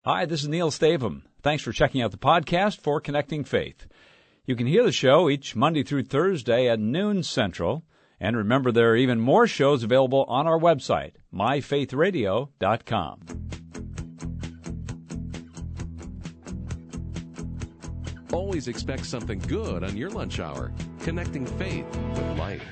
Hi, this is Neil Stavum. Thanks for checking out the podcast for Connecting Faith. You can hear the show each Monday through Thursday at noon Central. And remember, there are even more shows available on our website, myfaithradio.com. Always expect something good on your lunch hour. Connecting Faith with Life.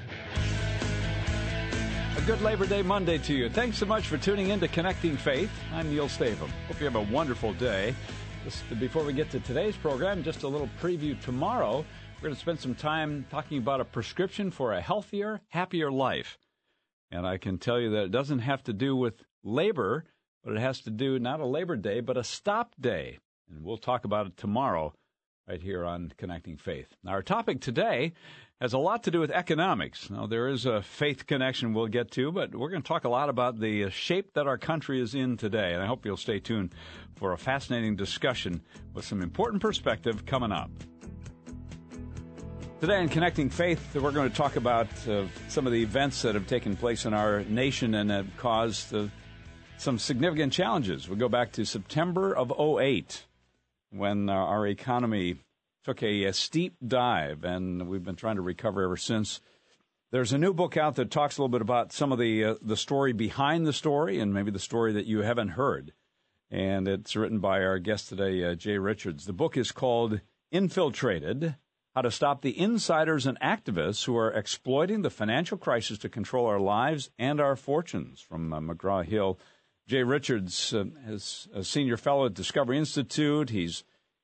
A good Labor Day Monday to you. Thanks so much for tuning in to Connecting Faith. I'm Neil Stavum. Hope you have a wonderful day. Before we get to today's program, just a little preview tomorrow. We're going to spend some time talking about a prescription for a healthier, happier life. And I can tell you that it doesn't have to do with labor, but it has to do not a Labor Day, but a stop day. And we'll talk about it tomorrow right here on Connecting Faith. Now, our topic today has a lot to do with economics. Now, there is a faith connection we'll get to, but we're going to talk a lot about the shape that our country is in today. And I hope you'll stay tuned for a fascinating discussion with some important perspective coming up. Today in Connecting Faith, we're going to talk about some of the events that have taken place in our nation and have caused some significant challenges. We go back to September of 2008 when our economy took a steep dive, and we've been trying to recover ever since. There's a new book out that talks a little bit about some of the story behind the story and maybe the story that you haven't heard. And it's written by our guest today, Jay Richards. The book is called Infiltrated: How to Stop the Insiders and Activists Who Are Exploiting the Financial Crisis to Control Our Lives and Our Fortunes, from McGraw-Hill. Jay Richards is a senior fellow at Discovery Institute. He's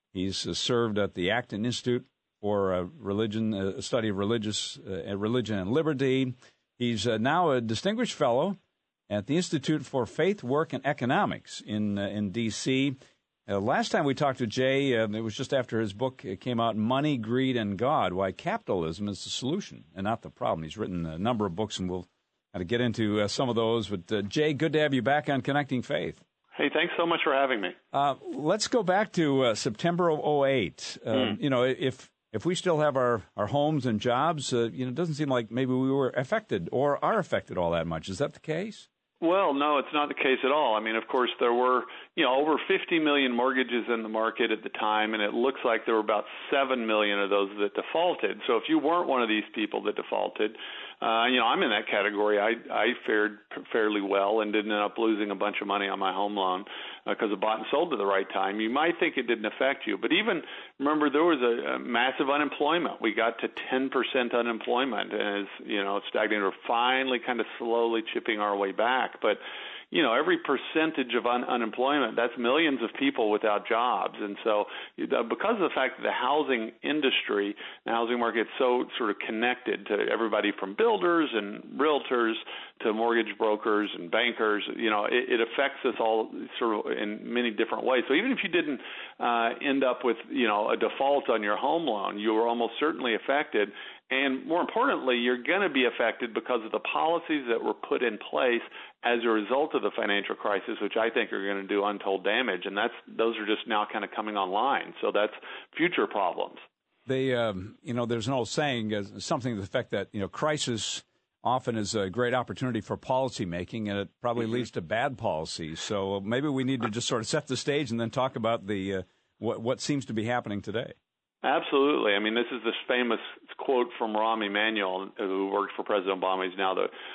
served at the Acton Institute for study of religion and liberty. He's now a distinguished fellow at the Institute for Faith, Work, and Economics in D.C. Last time we talked to Jay, it was just after his book came out, Money, Greed, and God, Why Capitalism is the Solution and Not the Problem. He's written a number of books, and we'll kind of get into some of those. But Jay, good to have you back on Connecting Faith. Hey, thanks so much for having me. Let's go back to September of 2008. You know, if we still have our homes and jobs, it doesn't seem like maybe we were affected or are affected all that much. Is that the case? Well, no, it's not the case at all. I mean, of course, there were, over 50 million mortgages in the market at the time, and it looks like there were about 7 million of those that defaulted. So if you weren't one of these people that defaulted, I'm in that category. I fared fairly well and didn't end up losing a bunch of money on my home loan because it bought and sold at the right time. You might think it didn't affect you, but even remember there was a massive unemployment. We got to 10% unemployment, and as it's stagnated. We're finally kind of slowly chipping our way back, but every percentage of unemployment, that's millions of people without jobs. And so because of the fact that the housing industry, the housing market is so sort of connected to everybody from builders and realtors to mortgage brokers and bankers, it affects us all sort of in many different ways. So even if you didn't end up with, a default on your home loan, you were almost certainly affected. And more importantly, you're going to be affected because of the policies that were put in place as a result of the financial crisis, which I think are going to do untold damage. And those are just now kind of coming online. So that's future problems. There's an old saying, something to the effect that, crisis often is a great opportunity for policy making, and it probably leads to bad policy. So maybe we need to just sort of set the stage and then talk about what seems to be happening today. Absolutely. I mean, this is this famous quote from Rahm Emanuel, who worked for President Obama. He's now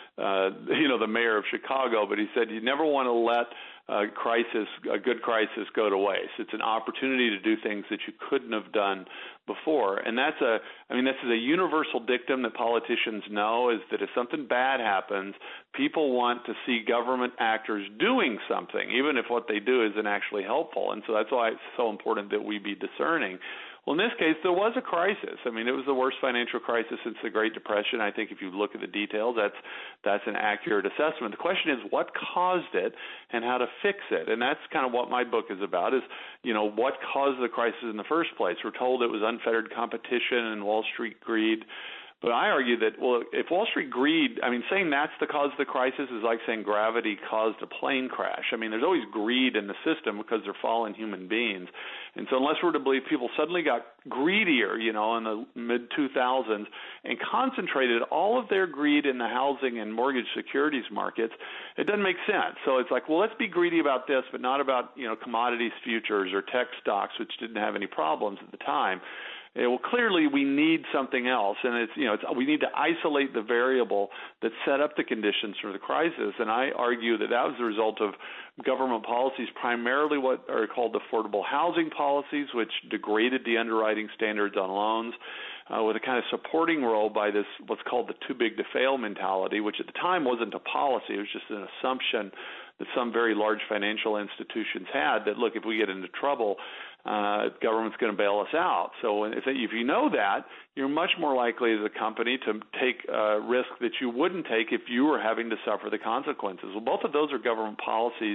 the mayor of Chicago. But he said, you never want to let a good crisis go to waste. It's an opportunity to do things that you couldn't have done before. And this is a universal dictum that politicians know, is that if something bad happens, people want to see government actors doing something, even if what they do isn't actually helpful. And so that's why it's so important that we be discerning. Well, in this case, there was a crisis. I mean, it was the worst financial crisis since the Great Depression. I think if you look at the details, that's an accurate assessment. The question is what caused it and how to fix it. And that's kind of what my book is about, is, what caused the crisis in the first place. We're told it was unfettered competition and Wall Street greed. But I argue that, well, if Wall Street greed, I mean, saying that's the cause of the crisis is like saying gravity caused a plane crash. I mean, there's always greed in the system because they're fallen human beings. And so unless we're to believe people suddenly got greedier, in the mid-2000s and concentrated all of their greed in the housing and mortgage securities markets, it doesn't make sense. So it's like, well, let's be greedy about this, but not about, commodities futures or tech stocks, which didn't have any problems at the time. Well, clearly we need something else, and we need to isolate the variable that set up the conditions for the crisis. And I argue that was the result of government policies, primarily what are called affordable housing policies, which degraded the underwriting standards on loans, with a kind of supporting role by this what's called the too big to fail mentality, which at the time wasn't a policy; it was just an assumption that some very large financial institutions had that, look, if we get into trouble, government's going to bail us out. So if you know that, you're much more likely as a company to take a risk that you wouldn't take if you were having to suffer the consequences. Well, both of those are government policies,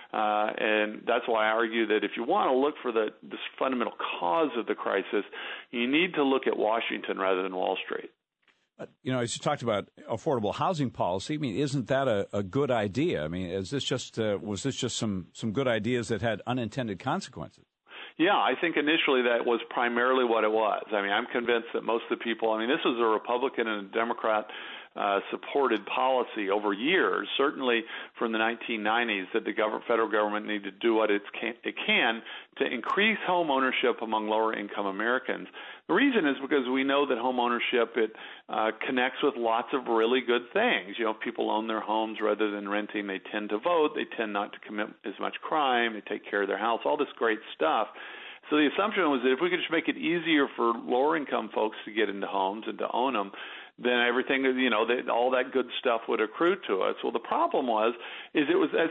and that's why I argue that if you want to look for this fundamental cause of the crisis, you need to look at Washington rather than Wall Street. As you talked about affordable housing policy, I mean, isn't that a good idea? I mean, was this just some good ideas that had unintended consequences? Yeah, I think initially that was primarily what it was. I mean, I'm convinced that most of the people, this was a Republican and a Democrat supported policy over years, certainly from the 1990s, that the federal government needed to do what it can to increase home ownership among lower-income Americans. The reason is because we know that home ownership, it connects with lots of really good things. If people own their homes rather than renting, they tend to vote, they tend not to commit as much crime, they take care of their house, all this great stuff. So the assumption was that if we could just make it easier for lower-income folks to get into homes and to own them, then everything, all that good stuff would accrue to us. Well, the problem it's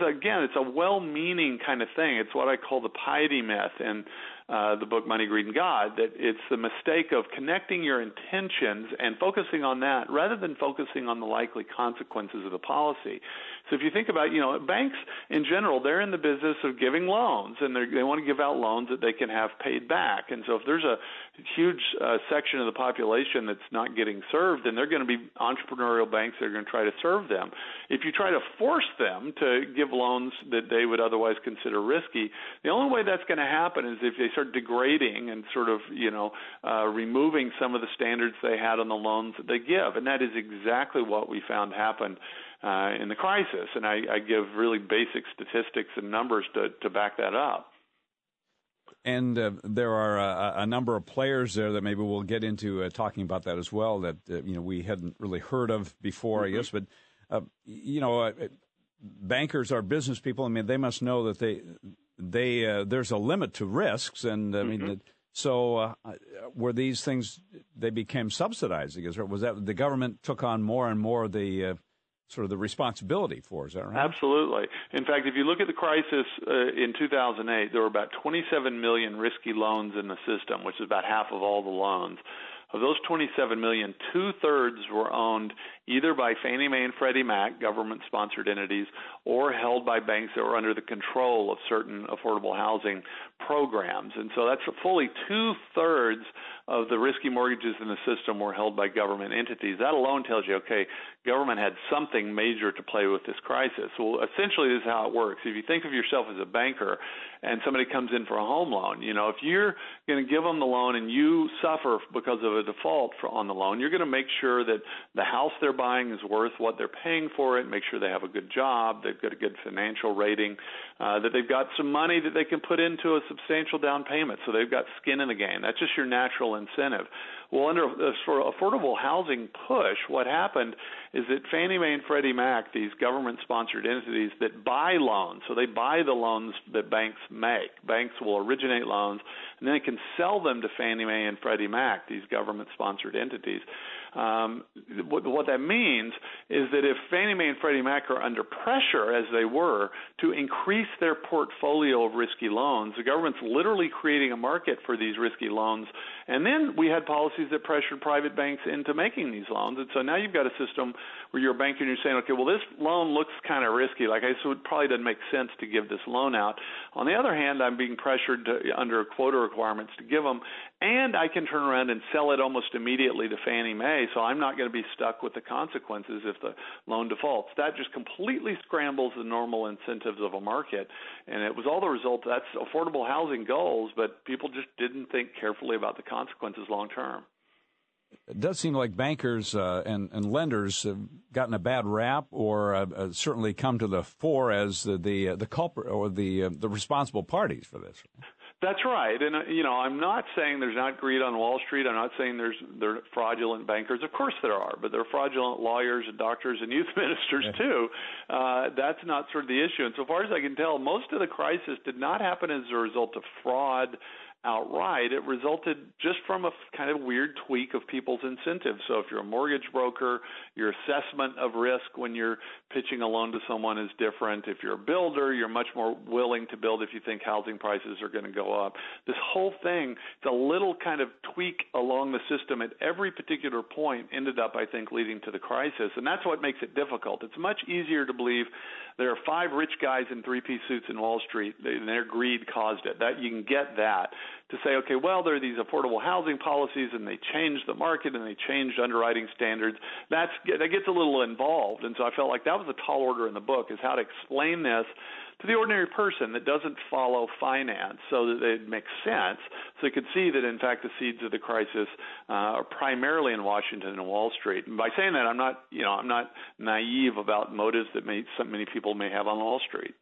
a well-meaning kind of thing. It's what I call the piety myth in the book Money, Greed, and God, that it's the mistake of connecting your intentions and focusing on that rather than focusing on the likely consequences of the policy. So if you think about, banks in general, they're in the business of giving loans, and they want to give out loans that they can have paid back. And so if there's a huge section of the population that's not getting served, then they're going to be entrepreneurial banks that are going to try to serve them. If you try to force them to give loans that they would otherwise consider risky, the only way that's going to happen is if they start degrading and sort of, removing some of the standards they had on the loans that they give. And that is exactly what we found happened in the crisis. And I give really basic statistics and numbers to back that up. And there are a number of players there that maybe we'll get into talking about that as well that, we hadn't really heard of before, I guess. But, bankers are business people. I mean, they must know that there's a limit to risks. And, I mean, so were these things, they became subsidized, I guess, or was that the government took on more and more of the sort of the responsibility for, is that right? Absolutely. In fact, if you look at the crisis in 2008, there were about 27 million risky loans in the system, which is about half of all the loans. Of those 27 million, two-thirds were owned either by Fannie Mae and Freddie Mac, government-sponsored entities, or held by banks that were under the control of certain affordable housing programs. And so that's fully two-thirds of the risky mortgages in the system were held by government entities. That alone tells you, okay, government had something major to play with this crisis. Well, essentially, this is how it works. If you think of yourself as a banker and somebody comes in for a home loan, if you're going to give them the loan and you suffer because of a default on the loan, you're going to make sure that the house they're buying is worth what they're paying for it, make sure they have a good job, they've got a good financial rating, that they've got some money that they can put into a substantial down payment, so they've got skin in the game. That's just your natural incentive. Well, under a sort of affordable housing push, what happened is that Fannie Mae and Freddie Mac, these government-sponsored entities that buy loans, so they buy the loans that banks make. Banks will originate loans, and then they can sell them to Fannie Mae and Freddie Mac, these government-sponsored entities. What that means is that if Fannie Mae and Freddie Mac are under pressure, as they were, to increase their portfolio of risky loans, the government's literally creating a market for these risky loans. And then we had policies that pressured private banks into making these loans. And so now you've got a system where you're a bank and you're saying, okay, well, this loan looks kind of risky. So it probably doesn't make sense to give this loan out. On the other hand, I'm being pressured under quota requirements to give them. and I can turn around and sell it almost immediately to Fannie Mae, so I'm not going to be stuck with the consequences if the loan defaults. That just completely scrambles the normal incentives of a market, and it was all the result. That's affordable housing goals, but people just didn't think carefully about the consequences long term. It does seem like bankers and lenders have gotten a bad rap, or certainly come to the fore as the culprit or the responsible parties for this. That's right, and I'm not saying there's not greed on Wall Street. I'm not saying there are fraudulent bankers. Of course there are, but there are fraudulent lawyers and doctors and youth ministers too. That's not sort of the issue. And so far as I can tell, most of the crisis did not happen as a result of fraud outright. It resulted just from a kind of weird tweak of people's incentives. So if you're a mortgage broker, your assessment of risk when you're pitching a loan to someone is different. If you're a builder, you're much more willing to build if you think housing prices are going to go up. This whole thing, it's a little kind of tweak along the system at every particular point ended up, I think, leading to the crisis. And that's what makes it difficult. It's much easier to believe there are 5 rich guys in 3-piece suits in Wall Street, and their greed caused it. That you can get that. To say, okay, well, there are these affordable housing policies, and they changed the market, and they changed underwriting standards. That gets a little involved, and so I felt like that was a tall order in the book, is how to explain this to the ordinary person that doesn't follow finance so that it makes sense, so you could see that, in fact, the seeds of the crisis are primarily in Washington and Wall Street. And by saying that, I'm not naive about motives that many people may have on Wall Street.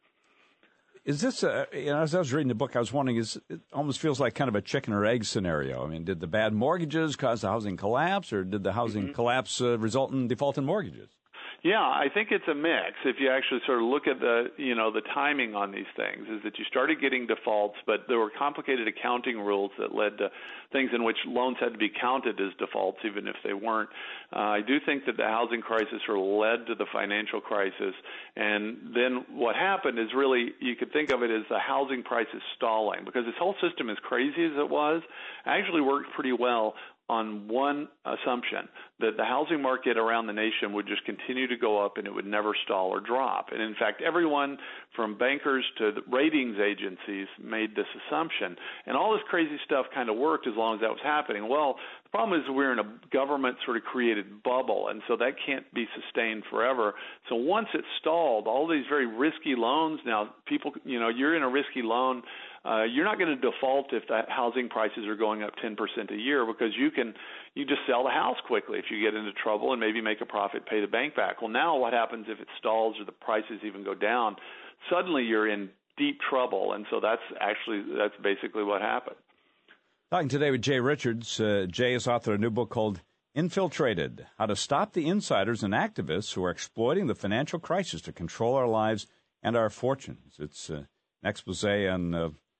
Is this, as I was reading the book, I was wondering, it almost feels like kind of a chicken or egg scenario. I mean, did the bad mortgages cause the housing collapse, or did the housing collapse result in default in mortgages? Yeah, I think it's a mix. If you actually sort of look at the timing on these things, is that you started getting defaults, but there were complicated accounting rules that led to things in which loans had to be counted as defaults, even if they weren't. I do think that the housing crisis sort of led to the financial crisis, and then what happened is really, you could think of it as the housing prices stalling, because this whole system, as crazy as it was, actually worked pretty well on one assumption, that the housing market around the nation would just continue to go up and it would never stall or drop. And in fact, everyone from bankers to the ratings agencies made this assumption. And all this crazy stuff kind of worked as long as that was happening. Well, the problem is we're in a government sort of created bubble, and so that can't be sustained forever. So once it stalled, all these very risky loans, now people, you're in a risky loan, you're not going to default if the housing prices are going up 10% a year, because you just sell the house quickly if you get into trouble and maybe make a profit, pay the bank back. Well, now what happens if it stalls or the prices even go down? Suddenly you're in deep trouble, and so that's basically what happened. Talking today with Jay Richards. Jay has authored a new book called Infiltrated: How to Stop the Insiders and Activists Who Are Exploiting the Financial Crisis to Control Our Lives and Our Fortunes. It's an expose on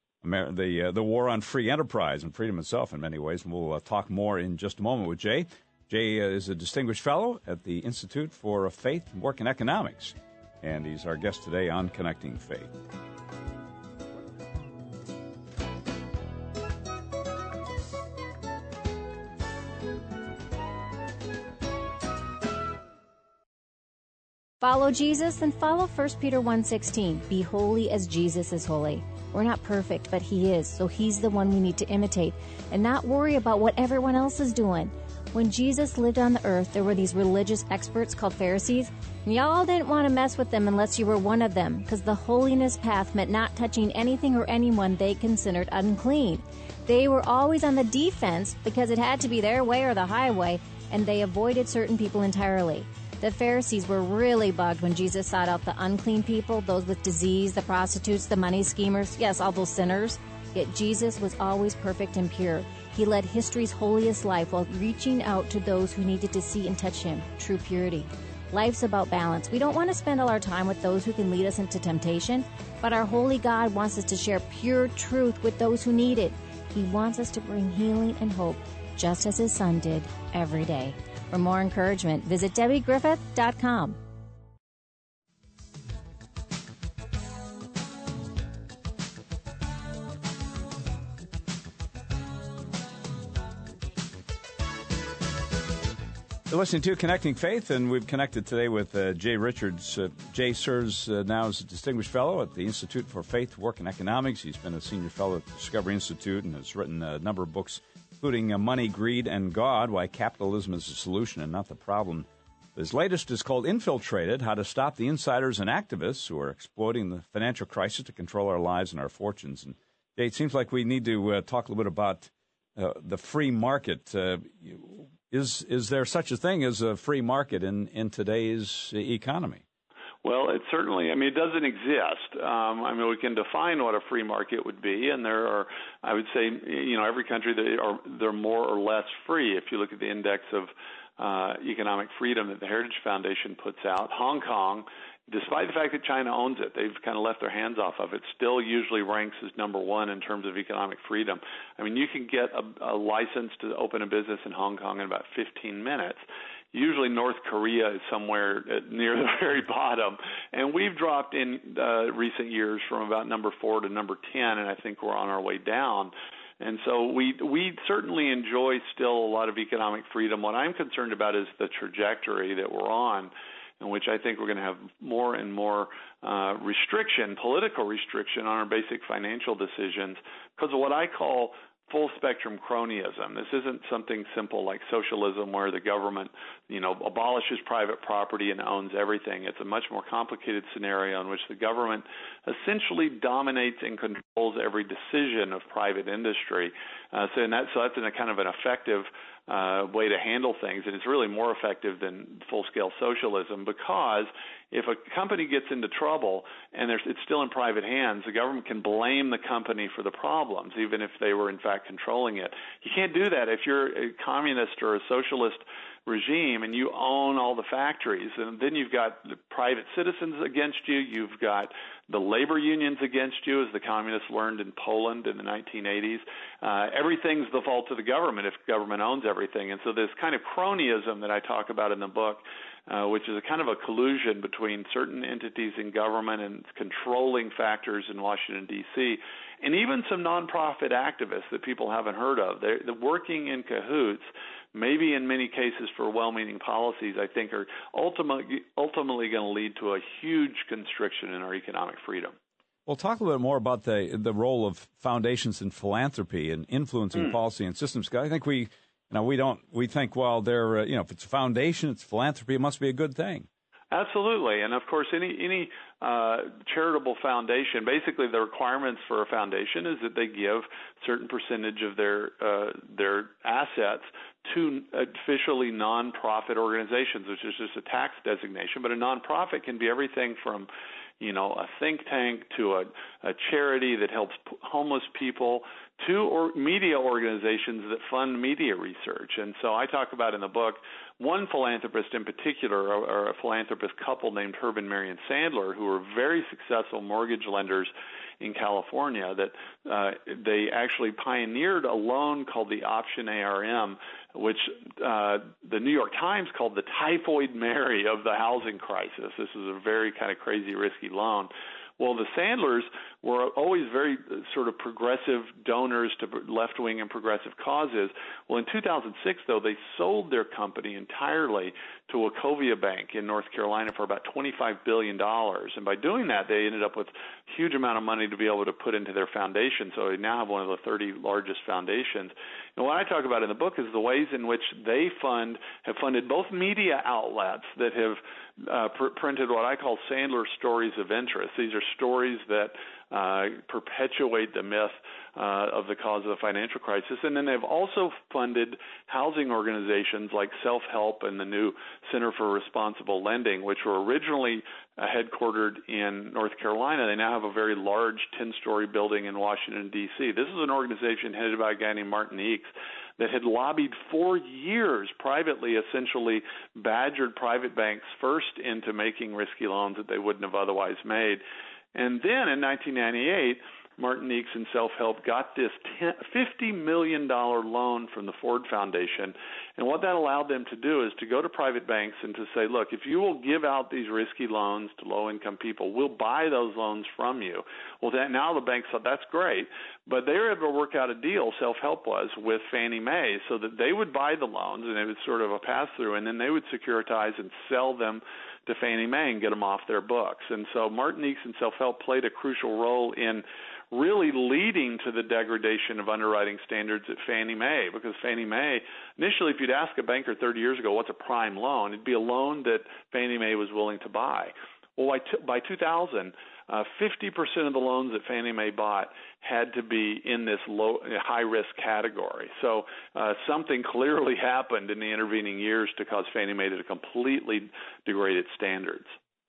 the war on free enterprise and freedom itself in many ways, and we'll talk more in just a moment with Jay. Jay is a distinguished fellow at the Institute for Faith, Work, and Economics, and he's our guest today on Connecting Faith. Follow Jesus and follow 1 Peter 1:16. Be holy as Jesus is holy. We're not perfect, but he is, so he's the one we need to imitate and not worry about what everyone else is doing. When Jesus lived on the earth, there were these religious experts called Pharisees, and y'all didn't want to mess with them unless you were one of them, because the holiness path meant not touching anything or anyone they considered unclean. They were always on the defense because it had to be their way or the highway, and they avoided certain people entirely. The Pharisees were really bugged when Jesus sought out the unclean people, those with disease, the prostitutes, the money schemers, yes, all those sinners. Yet Jesus was always perfect and pure. He led history's holiest life while reaching out to those who needed to see and touch him, true purity. Life's about balance. We don't want to spend all our time with those who can lead us into temptation, but our holy God wants us to share pure truth with those who need it. He wants us to bring healing and hope, just as his son did every day. For more encouragement, visit DebbieGriffith.com. You're listening to Connecting Faith, and we've connected today with Jay Richards. Jay serves now as a Distinguished Fellow at the Institute for Faith, Work, and Economics. He's been a Senior Fellow at the Discovery Institute and has written a number of books, including Money, Greed, and God, Why Capitalism is the Solution and Not the Problem. His latest is called Infiltrated, How to Stop the Insiders and Activists Who Are Exploiting the Financial Crisis to Control Our Lives and Our Fortunes. And Jay, it seems like we need to talk a little bit about the free market. Is there such a thing as a free market in today's economy? Well, it certainly, it doesn't exist. We can define what a free market would be, and there are, I would say, every country, they're more or less free. If you look at the index of economic freedom that the Heritage Foundation puts out, Hong Kong, despite the fact that China owns it, they've kind of left their hands off of it, still usually ranks as number one in terms of economic freedom. You can get a license to open a business in Hong Kong in about 15 minutes. Usually North Korea is somewhere near the very bottom. And we've dropped in recent years from about number 4 to number 10, and I think we're on our way down. And so we certainly enjoy still a lot of economic freedom. What I'm concerned about is the trajectory that we're on, in which I think we're going to have more and more political restriction on our basic financial decisions because of what I call full-spectrum cronyism. This isn't something simple like socialism where the government, abolishes private property and owns everything. It's a much more complicated scenario in which the government essentially dominates and controls every decision of private industry. So that's in a kind of an effective way to handle things, and it's really more effective than full-scale socialism because if a company gets into trouble and it's still in private hands, the government can blame the company for the problems, even if they were in fact controlling it. You can't do that if you're a communist or a socialist regime and you own all the factories, and then you've got the private citizens against you, you've got the labor unions against you, as the communists learned in Poland in the 1980s. Everything's the fault of the government if government owns everything. And so this kind of cronyism that I talk about in the book, which is a kind of a collusion between certain entities in government and controlling factors in Washington, D.C., and even some nonprofit activists that people haven't heard of. They're working in cahoots, maybe in many cases for well-meaning policies, I think are ultimately going to lead to a huge constriction in our economic freedom. Well, talk a little bit more about the role of foundations in philanthropy and influencing policy and systems. I think we think, well, they're, if it's a foundation, it's philanthropy, it must be a good thing. Absolutely. And, of course, any charitable foundation, basically the requirements for a foundation is that they give a certain percentage of their assets to officially nonprofit organizations, which is just a tax designation. But a nonprofit can be everything from, a think tank to a charity that helps homeless people to media organizations that fund media research. And so I talk about in the book one philanthropist in particular, or a philanthropist couple named Herb and Marion Sandler, who were very successful mortgage lenders in California, that they actually pioneered a loan called the Option ARM, which the New York Times called the Typhoid Mary of the housing crisis. This is a very kind of crazy, risky loan. Well, the Sandlers were always very sort of progressive donors to left-wing and progressive causes. Well, in 2006, though, they sold their company entirely to Wachovia Bank in North Carolina for about $25 billion. And by doing that, they ended up with a huge amount of money to be able to put into their foundation. So they now have one of the 30 largest foundations. And what I talk about in the book is the ways in which they have funded both media outlets that have printed what I call Sandler stories of interest. These are stories that perpetuate the myth of the cause of the financial crisis. And then they've also funded housing organizations like Self-Help and the new Center for Responsible Lending, which were originally headquartered in North Carolina. They now have a very large 10-story building in Washington, D.C. This is an organization headed by a guy named Martin Eakes that had lobbied for years privately, essentially badgered private banks first into making risky loans that they wouldn't have otherwise made. And then in 1998, Martiniques and Self-Help got this $50 million loan from the Ford Foundation. And what that allowed them to do is to go to private banks and to say, look, if you will give out these risky loans to low-income people, we'll buy those loans from you. Well, now the banks thought, that's great. But they were able to work out a deal, Self-Help was, with Fannie Mae so that they would buy the loans, and it was sort of a pass-through, and then they would securitize and sell them to Fannie Mae and get them off their books. And so Martiniques and Self-Help played a crucial role in really leading to the degradation of underwriting standards at Fannie Mae, because Fannie Mae, initially, if you'd ask a banker 30 years ago, what's a prime loan, it'd be a loan that Fannie Mae was willing to buy. Well, by 2000, 50% of the loans that Fannie Mae bought had to be in this high-risk category. So something clearly happened in the intervening years to cause Fannie Mae to completely degrade its standards.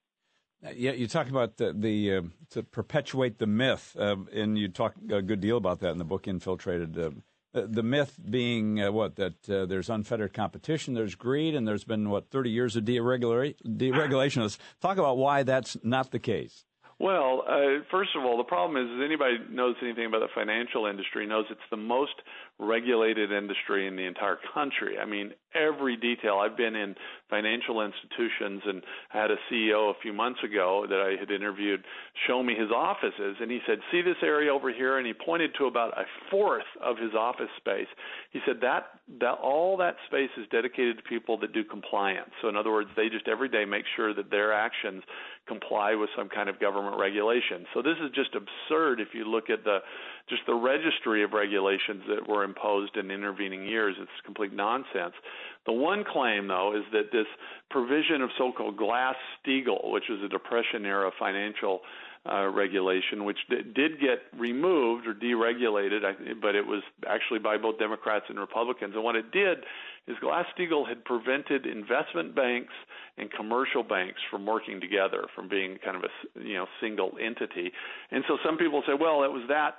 Yeah, you talk about the to perpetuate the myth, and you talk a good deal about that in the book Infiltrated. The myth being that there's unfettered competition, there's greed, and there's been, 30 years of deregulation. Let's talk about why that's not the case. Well, first of all, the problem is anybody knows anything about the financial industry knows it's the most regulated industry in the entire country. I mean, every detail. I've been in financial institutions and had a CEO a few months ago that I had interviewed show me his offices, and he said, see this area over here? And he pointed to about a fourth of his office space. He said that all that space is dedicated to people that do compliance. So in other words, they just every day make sure that their actions comply with some kind of government regulation. So this is just absurd if you look at the registry of regulations that were imposed in intervening years. It's complete nonsense. The one claim, though, is that this provision of so-called Glass-Steagall, which was a Depression-era financial regulation, which did get removed or deregulated, but it was actually by both Democrats and Republicans. And what it did is Glass-Steagall had prevented investment banks and commercial banks from working together, from being kind of a single entity. And so some people say, well, it was that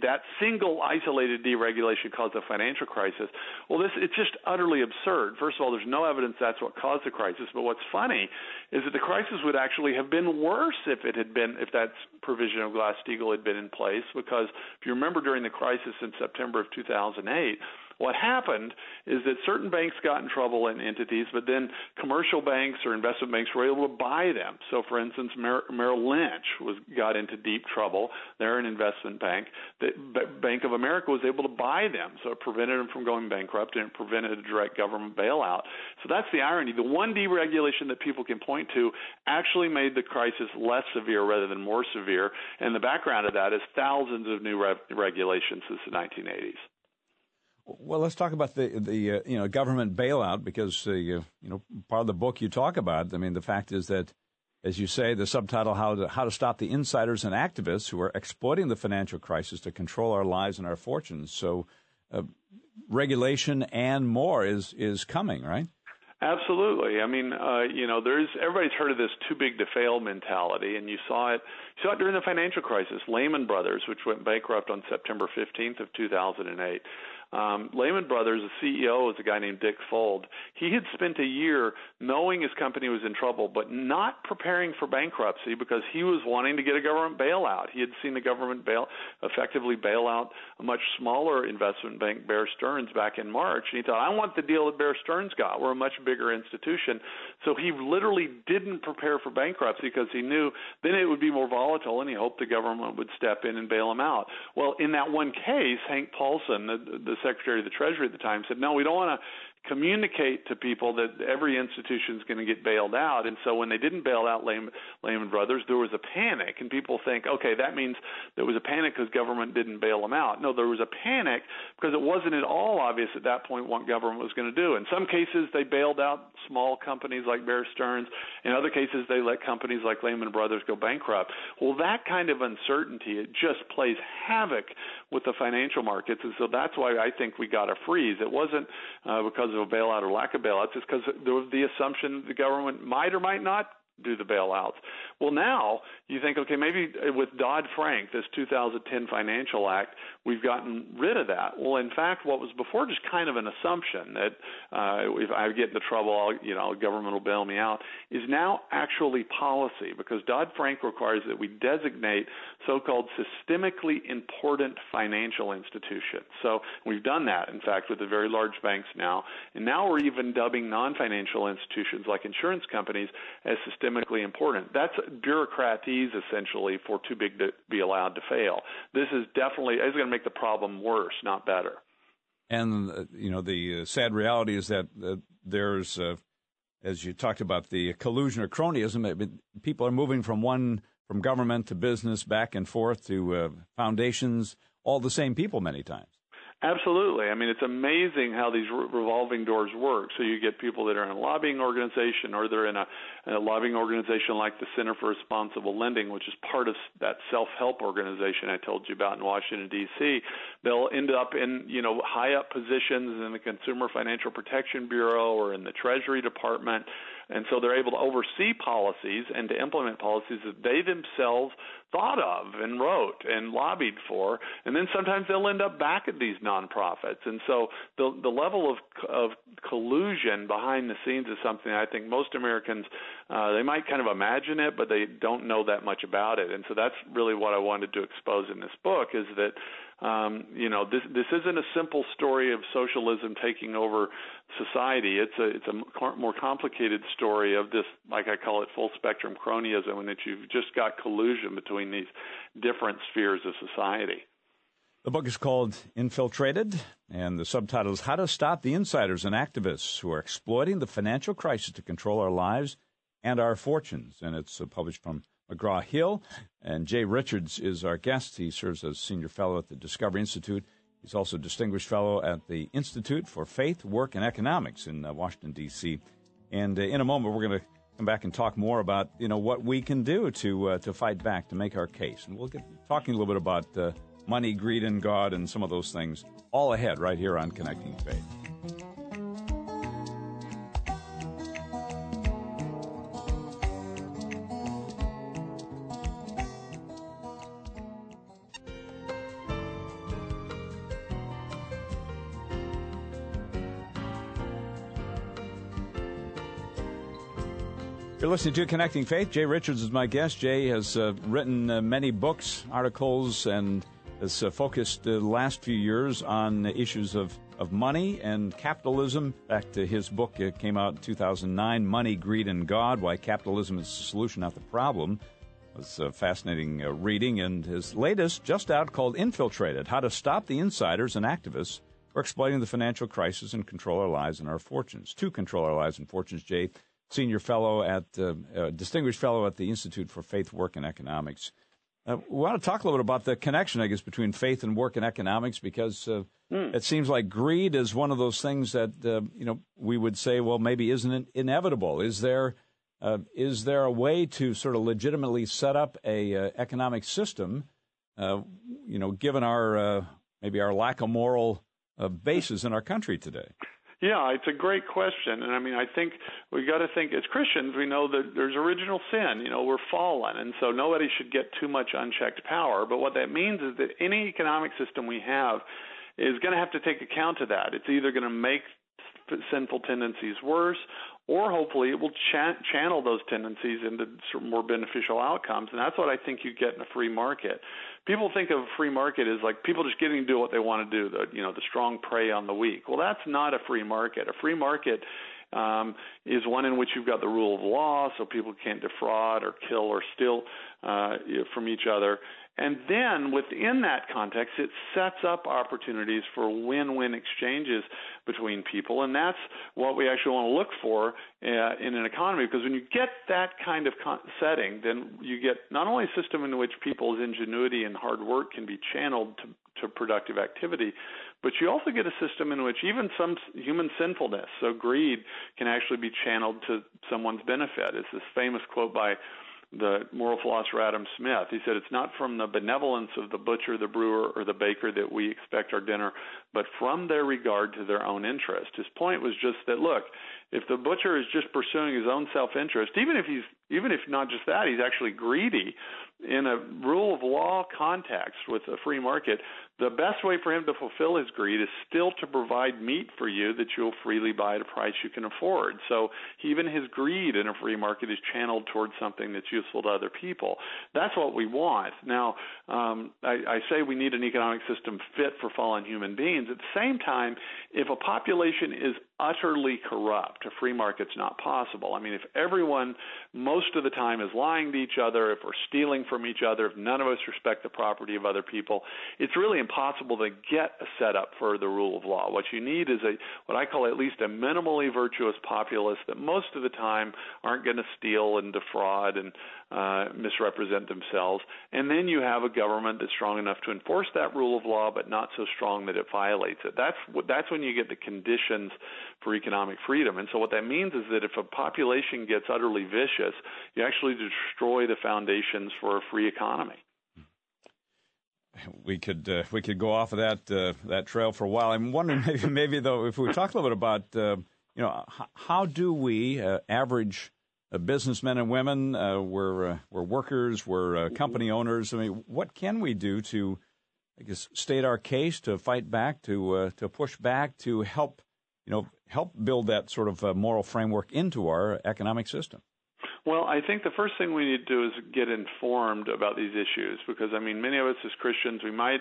single isolated deregulation caused the financial crisis. Well, it's just utterly absurd. First of all, there's no evidence that's what caused the crisis. But what's funny is that the crisis would actually have been worse if that provision of Glass-Steagall had been in place, because if you remember during the crisis in September of 2008, what happened is that certain banks got in trouble in entities, but then commercial banks or investment banks were able to buy them. So, for instance, Merrill Lynch got into deep trouble. They're an investment bank. The Bank of America was able to buy them, so it prevented them from going bankrupt, and it prevented a direct government bailout. So that's the irony. The one deregulation that people can point to actually made the crisis less severe rather than more severe, and the background of that is thousands of new regulations since the 1980s. Well, let's talk about the government bailout, because part of the book you talk about. I mean, the fact is that, as you say, the subtitle how to stop the insiders and activists who are exploiting the financial crisis to control our lives and our fortunes. So, regulation and more is coming, right? Absolutely. I mean, everybody's heard of this too big to fail mentality, and you saw it during the financial crisis. Lehman Brothers, which went bankrupt on September 15th of 2008. Lehman Brothers, the CEO is a guy named Dick Fuld. He had spent a year knowing his company was in trouble, but not preparing for bankruptcy because he was wanting to get a government bailout. He had seen the government effectively bail out a much smaller investment bank, Bear Stearns, back in March. And he thought, I want the deal that Bear Stearns got. We're a much bigger institution. So he literally didn't prepare for bankruptcy because he knew then it would be more volatile, and he hoped the government would step in and bail him out. Well, in that one case, Hank Paulson, the Secretary of the Treasury at the time, said, no, we don't want to communicate to people that every institution is going to get bailed out. And so when they didn't bail out Lehman Brothers, there was a panic. And people think, okay, that means there was a panic because government didn't bail them out. No, there was a panic because it wasn't at all obvious at that point what government was going to do. In some cases, they bailed out small companies like Bear Stearns. In other cases, they let companies like Lehman Brothers go bankrupt. Well, that kind of uncertainty, it just plays havoc with the financial markets. And so that's why I think we got a freeze. It wasn't because of a bailout or lack of bailouts. It's because there was the assumption the government might or might not do the bailouts. Well, now you think, okay, maybe with Dodd-Frank, this 2010 Financial Act, we've gotten rid of that. Well, in fact, what was before just kind of an assumption that if I get into trouble, government will bail me out, is now actually policy, because Dodd-Frank requires that we designate so-called systemically important financial institutions. So we've done that, in fact, with the very large banks now, and now we're even dubbing non-financial institutions like insurance companies as systemically important. That's bureaucratese, essentially, for too big to be allowed to fail. This is going to make the problem worse, not better. And, the sad reality is that there's, as you talked about, the collusion or cronyism. People are moving from government to business, back and forth to foundations, all the same people many times. Absolutely. I mean, it's amazing how these revolving doors work. So you get people that are in a lobbying organization, or they're in a lobbying organization like the Center for Responsible Lending, which is part of that self-help organization I told you about in Washington, D.C. They'll end up in, high-up positions in the Consumer Financial Protection Bureau or in the Treasury Department. And so they're able to oversee policies and to implement policies that they themselves thought of and wrote and lobbied for, and then sometimes they'll end up back at these nonprofits. And so the level of collusion behind the scenes is something I think most Americans, they might kind of imagine it, but they don't know that much about it. And so that's really what I wanted to expose in this book, is that this isn't a simple story of socialism taking over society. It's a more complicated story of this, like I call it, full spectrum cronyism, in that you've just got collusion between these different spheres of society. The book is called Infiltrated, and the subtitle is How to Stop the Insiders and Activists Who Are Exploiting the Financial Crisis to Control Our Lives and Our Fortunes. And it's published from McGraw-Hill, and Jay Richards is our guest. He serves as Senior Fellow at the Discovery Institute. He's also a Distinguished Fellow at the Institute for Faith, Work, and Economics in Washington, D.C. And in a moment, we're going to come back and talk more about, what we can do to fight back, to make our case. And we'll get talking a little bit about money, greed, and God, and some of those things all ahead right here on Connecting Faith. You're listening to Connecting Faith. Jay Richards is my guest. Jay has written many books, articles, and has focused the last few years on issues of money and capitalism. In fact, his book came out in 2009, Money, Greed, and God, Why Capitalism is the Solution, Not the Problem. It was fascinating reading. And his latest, just out, called Infiltrated, How to Stop the Insiders and Activists Who Are Exploiting the Financial Crisis and Control Our Lives and Our Fortunes. To control our lives and fortunes, Jay, Senior Fellow Distinguished Fellow at the Institute for Faith, Work, and Economics. We want to talk a little bit about the connection, I guess, between faith and work and economics, because it seems like greed is one of those things that, we would say, well, maybe isn't inevitable. Is there a way to sort of legitimately set up a economic system, given our maybe our lack of moral basis in our country today? Yeah, it's a great question. And I mean, I think we got to think, as Christians, we know that there's original sin. We're fallen. And so nobody should get too much unchecked power. But what that means is that any economic system we have is going to have to take account of that. It's either going to make sinful tendencies worse, or hopefully it will channel those tendencies into more beneficial outcomes. And that's what I think you get in a free market. People think of a free market as like people just getting to do what they want to do, the strong prey on the weak. Well, that's not a free market. A free market is one in which you've got the rule of law, so people can't defraud or kill or steal from each other. And then within that context, it sets up opportunities for win-win exchanges between people. And that's what we actually want to look for in an economy, because when you get that kind of setting, then you get not only a system in which people's ingenuity and hard work can be channeled to productive activity, but you also get a system in which even some human sinfulness, so greed, can actually be channeled to someone's benefit. It's this famous quote by the moral philosopher Adam Smith. He said, "It's not from the benevolence of the butcher, the brewer, or the baker that we expect our dinner, but from their regard to their own interest." His point was just that, look, if the butcher is just pursuing his own self-interest, even if he's even if not just that, he's actually greedy. In a rule of law context with a free market, the best way for him to fulfill his greed is still to provide meat for you that you'll freely buy at a price you can afford. So even his greed in a free market is channeled towards something that's useful to other people. That's what we want. Now, I say we need an economic system fit for fallen human beings. At the same time, if a population is utterly corrupt, a free market's not possible. I mean, if everyone most of the time is lying to each other, if we're stealing from each other, if none of us respect the property of other people, it's really impossible to get a setup for the rule of law. What you need is what I call at least a minimally virtuous populace that most of the time aren't going to steal and defraud and misrepresent themselves. And then you have a government that's strong enough to enforce that rule of law, but not so strong that it violates it. That's when you get the conditions for economic freedom. And so what that means is that if a population gets utterly vicious, you actually destroy the foundations for a free economy. We could go off of that trail for a while. I'm wondering maybe though if we talk a little bit about how do we average businessmen and women, we're workers, we're company owners. I mean, what can we do to, I guess, state our case, to fight back, to push back, to help build that sort of moral framework into our economic system? Well, I think the first thing we need to do is get informed about these issues because, I mean, many of us as Christians, we might,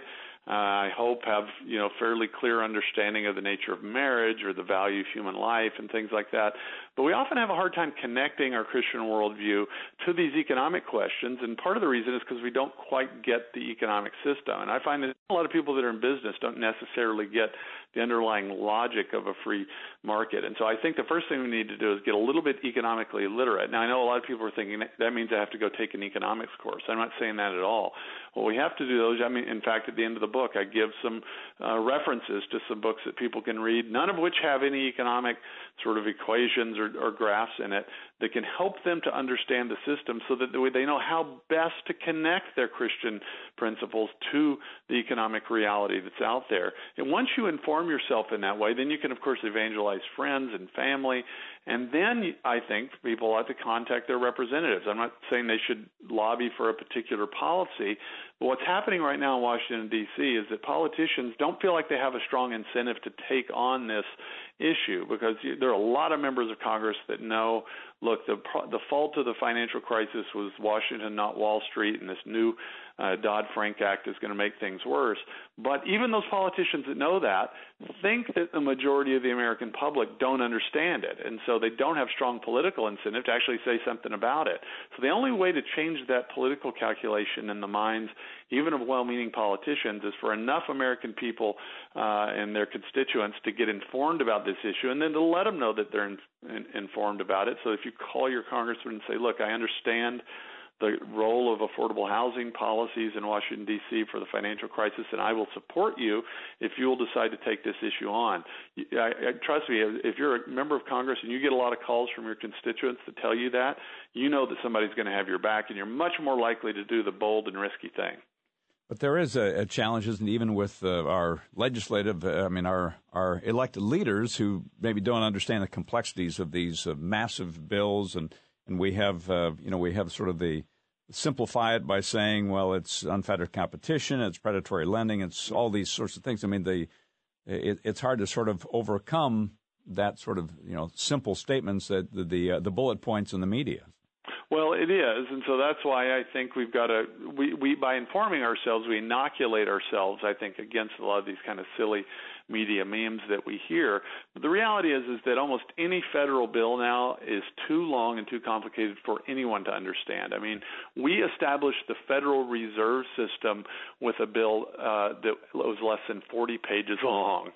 I hope, have, fairly clear understanding of the nature of marriage or the value of human life and things like that. But we often have a hard time connecting our Christian worldview to these economic questions, and part of the reason is because we don't quite get the economic system. And I find that a lot of people that are in business don't necessarily get the underlying logic of a free market. And so I think the first thing we need to do is get a little bit economically literate. Now, I know a lot of people are thinking that means I have to go take an economics course. I'm not saying that at all. What we have to do is, in fact, at the end of the book, I give some references to some books that people can read, none of which have any economic sort of equations or graphs in it that can help them to understand the system so that they know how best to connect their Christian principles to the economic reality that's out there. And once you inform yourself in that way, then you can, of course, evangelize friends and family. And then I think people ought to contact their representatives. I'm not saying they should lobby for a particular policy, but what's happening right now in Washington, D.C. is that politicians don't feel like they have a strong incentive to take on this issue because there are a lot of members of Congress that know, look, the fault of the financial crisis was Washington, not Wall Street, and this new Dodd-Frank Act is going to make things worse. But even those politicians that know that think that the majority of the American public don't understand it, and so they don't have strong political incentive to actually say something about it. So the only way to change that political calculation in the minds even of well-meaning politicians is for enough American people and their constituents to get informed about this issue and then to let them know that they're informed about it. So if you call your congressman and say, look, I understand the role of affordable housing policies in Washington, D.C. for the financial crisis, and I will support you if you will decide to take this issue on. Trust me, if you're a member of Congress and you get a lot of calls from your constituents to tell you that, you know that somebody's going to have your back, and you're much more likely to do the bold and risky thing. But there is a challenge, isn't it, even with our legislative, our elected leaders who maybe don't understand the complexities of these massive bills, and we have sort of the simplify it by saying, well, it's unfettered competition, it's predatory lending, it's all these sorts of things. I mean, it's hard to sort of overcome that sort of simple statements that the bullet points in the media. Well, it is, and so that's why I think we've got to we by informing ourselves, we inoculate ourselves, I think, against a lot of these kind of silly media memes that we hear. But the reality is that almost any federal bill now is too long and too complicated for anyone to understand. I mean, we established the Federal Reserve System with a bill that was less than 40 pages long.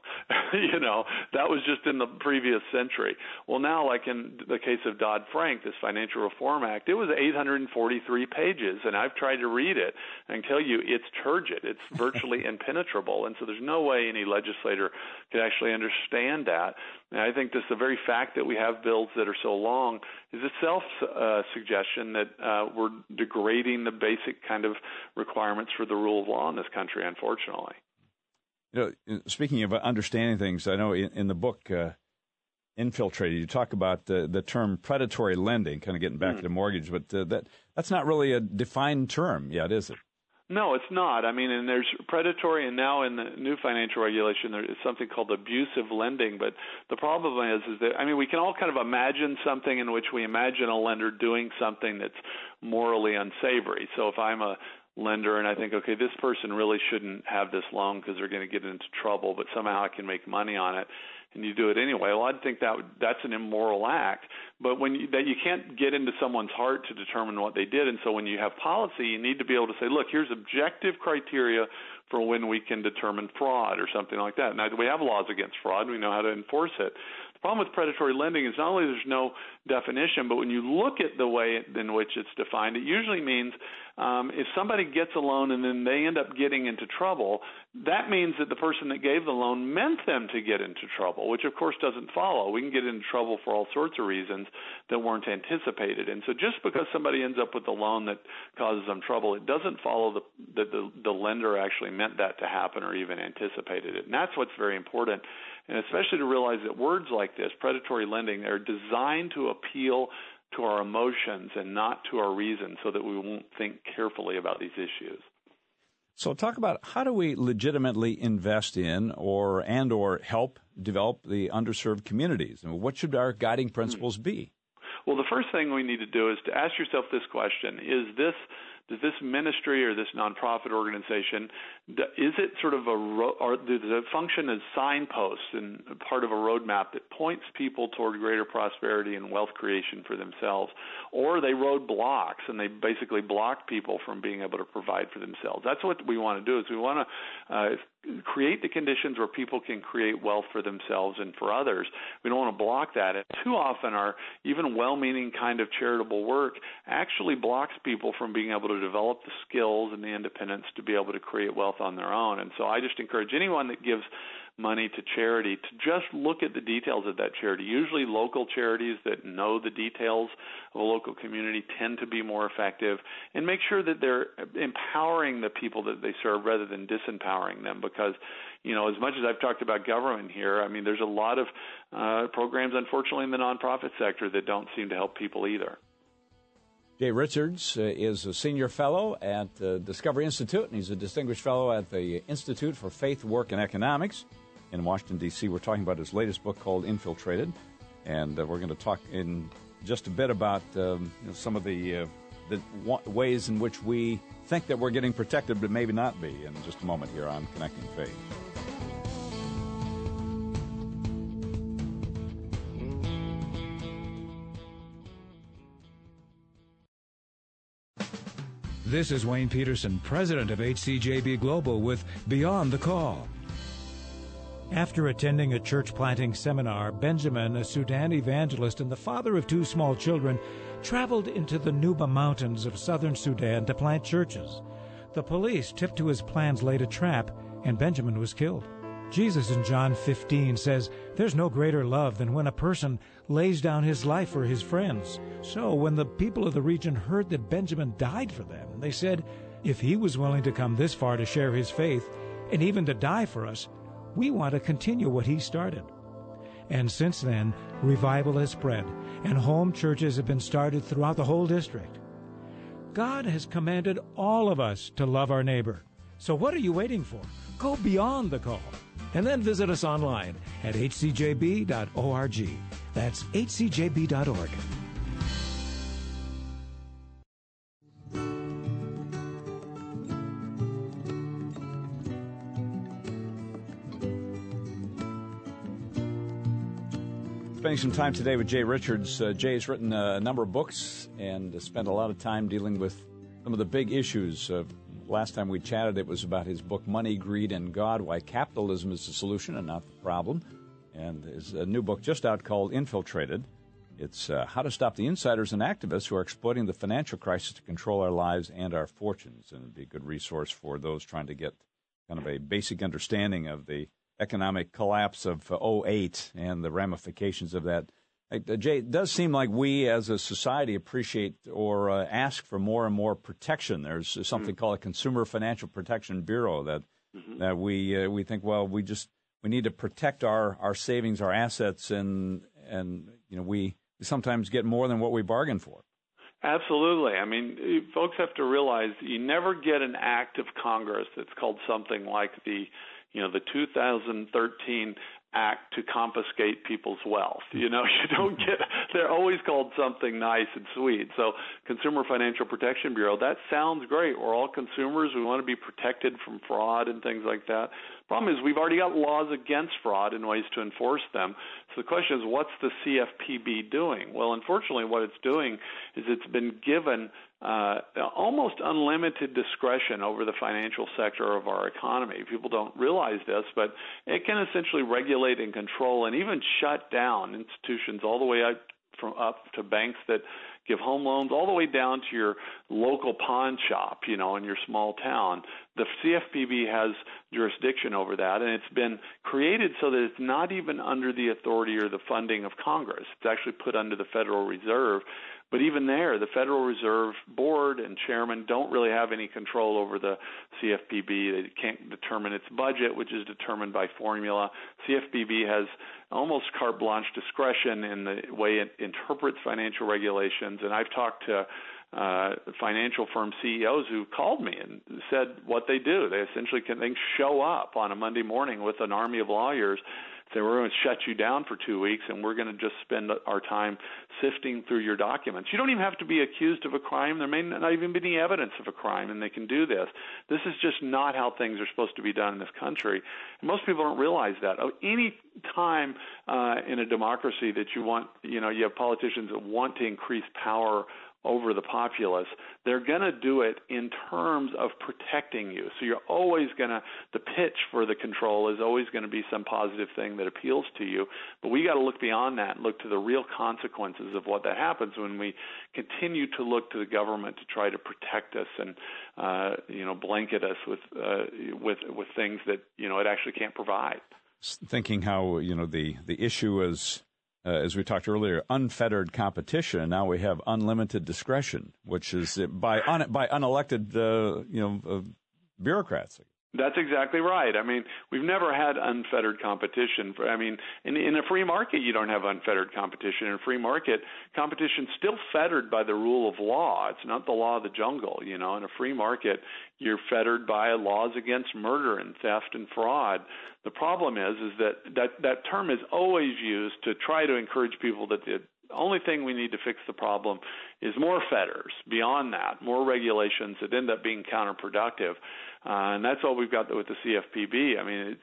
That was just in the previous century. Well, now, like in the case of Dodd-Frank, this Financial Reform Act, it was 843 pages, and I've tried to read it and tell you it's turgid. It's virtually impenetrable, and so there's no way any legislator could actually understand that. And I think just the very fact that we have bills that are so long is itself a suggestion that we're degrading the basic kind of requirements for the rule of law in this country, unfortunately. Speaking of understanding things, I know in the book infiltrated. You talk about the term predatory lending, kind of getting back to the mortgage, but that's not really a defined term yet, is it? No, it's not. I mean, and there's predatory, and now in the new financial regulation, there is something called abusive lending. But the problem is that, I mean, we can all kind of imagine something in which we imagine a lender doing something that's morally unsavory. So if I'm a lender and I think, okay, this person really shouldn't have this loan because they're going to get into trouble, but somehow I can make money on it, and you do it anyway, well, I'd think that's an immoral act. But that you can't get into someone's heart to determine what they did. And so when you have policy, you need to be able to say, look, here's objective criteria for when we can determine fraud or something like that. Now, we have laws against fraud. We know how to enforce it. The problem with predatory lending is not only there's no definition, but when you look at the way in which it's defined, it usually means if somebody gets a loan and then they end up getting into trouble, that means that the person that gave the loan meant them to get into trouble, which of course doesn't follow. We can get into trouble for all sorts of reasons that weren't anticipated. And so just because somebody ends up with a loan that causes them trouble, it doesn't follow that the lender actually meant that to happen or even anticipated it. And that's what's very important. And especially to realize that words like this, predatory lending, are designed to appeal to our emotions and not to our reason so that we won't think carefully about these issues. So talk about how do we legitimately invest in or help develop the underserved communities? And what should our guiding principles be? Well, the first thing we need to do is to ask yourself this question: does this ministry or this nonprofit organization, is it sort of or does it function as signposts and part of a roadmap that points people toward greater prosperity and wealth creation for themselves? Or are they roadblocks and they basically block people from being able to provide for themselves? That's what we want to do, is we want to create the conditions where people can create wealth for themselves and for others. We don't want to block that. And too often our even well-meaning kind of charitable work actually blocks people from being able to develop the skills and the independence to be able to create wealth on their own. And so I just encourage anyone that gives money to charity to just look at the details of that charity. Usually local charities that know the details of a local community tend to be more effective, and make sure that they're empowering the people that they serve rather than disempowering them, because, you know, as much as I've talked about government here, I mean, there's a lot of programs, unfortunately, in the nonprofit sector that don't seem to help people either. Jay Richards is a senior fellow at the Discovery Institute, and he's a distinguished fellow at the Institute for Faith, Work, and Economics in Washington, D.C. We're talking about his latest book called Infiltrated, and we're going to talk in just a bit about some of the ways in which we think that we're getting protected, but maybe not be, in just a moment here on Connecting Faith. This is Wayne Peterson, president of HCJB Global, with Beyond the Call. After attending a church planting seminar, Benjamin, a Sudan evangelist and the father of 2 small children, traveled into the Nuba Mountains of southern Sudan to plant churches. The police, tipped to his plans, laid a trap, and Benjamin was killed. Jesus in John 15 says, "There's no greater love than when a person lays down his life for his friends." So when the people of the region heard that Benjamin died for them, they said, "If he was willing to come this far to share his faith, and even to die for us, we want to continue what he started." And since then, revival has spread, and home churches have been started throughout the whole district. God has commanded all of us to love our neighbor. So what are you waiting for? Go beyond the call. And then visit us online at hcjb.org. That's hcjb.org. Spending some time today with Jay Richards. Jay has written a number of books and spent a lot of time dealing with some of the big issues. Last time we chatted, it was about his book, Money, Greed, and God, Why Capitalism is the Solution and Not the Problem. And there's a new book just out called Infiltrated. It's how to stop the insiders and activists who are exploiting the financial crisis to control our lives and our fortunes. And it'd be a good resource for those trying to get kind of a basic understanding of the economic collapse of 2008 and the ramifications of that. Jay, it does seem like we as a society appreciate or ask for more and more protection. There's something called a Consumer Financial Protection Bureau that we think, well, we need to protect our savings, our assets, and and we sometimes get more than what we bargained for. Absolutely. I mean, folks have to realize you never get an act of Congress that's called something like the 2013 Act to confiscate people's wealth. You don't get, they're always called something nice and sweet. So Consumer Financial Protection Bureau, that sounds great. We're all consumers. We want to be protected from fraud and things like that. Problem is we've already got laws against fraud and ways to enforce them. So the question is, what's the CFPB doing? Well, unfortunately, what it's doing is it's been given almost unlimited discretion over the financial sector of our economy. People don't realize this, but it can essentially regulate and control and even shut down institutions all the way up to banks that give home loans, all the way down to your local pawn shop, in your small town. The CFPB has jurisdiction over that, and it's been created so that it's not even under the authority or the funding of Congress. It's actually put under the Federal Reserve. But even there, the Federal Reserve Board and chairman don't really have any control over the CFPB. They can't determine its budget, which is determined by formula. CFPB has almost carte blanche discretion in the way it interprets financial regulations. And I've talked to financial firm CEOs who called me and said what they do. They essentially they show up on a Monday morning with an army of lawyers, say, we're going to shut you down for 2 weeks, and we're going to just spend our time sifting through your documents. You don't even have to be accused of a crime. There may not even be any evidence of a crime, and they can do this. This is just not how things are supposed to be done in this country. And most people don't realize that. Any time in a democracy that you have politicians that want to increase power over the populace, they're going to do it in terms of protecting you. So you're always the pitch for the control is always going to be some positive thing that appeals to you. But we got to look beyond that and look to the real consequences of what that happens when we continue to look to the government to try to protect us and, blanket us with things that, it actually can't provide. Thinking how, the issue is, as we talked earlier, unfettered competition. Now we have unlimited discretion, which is by unelected, bureaucrats. That's exactly right. I mean, we've never had unfettered competition. In a free market, you don't have unfettered competition. In a free market, competition's still fettered by the rule of law. It's not the law of the jungle. In a free market, you're fettered by laws against murder and theft and fraud. The problem is that term is always used to try to encourage people that the only thing we need to fix the problem is more fetters. Beyond that, more regulations that end up being counterproductive. And that's what we've got with the CFPB. I mean,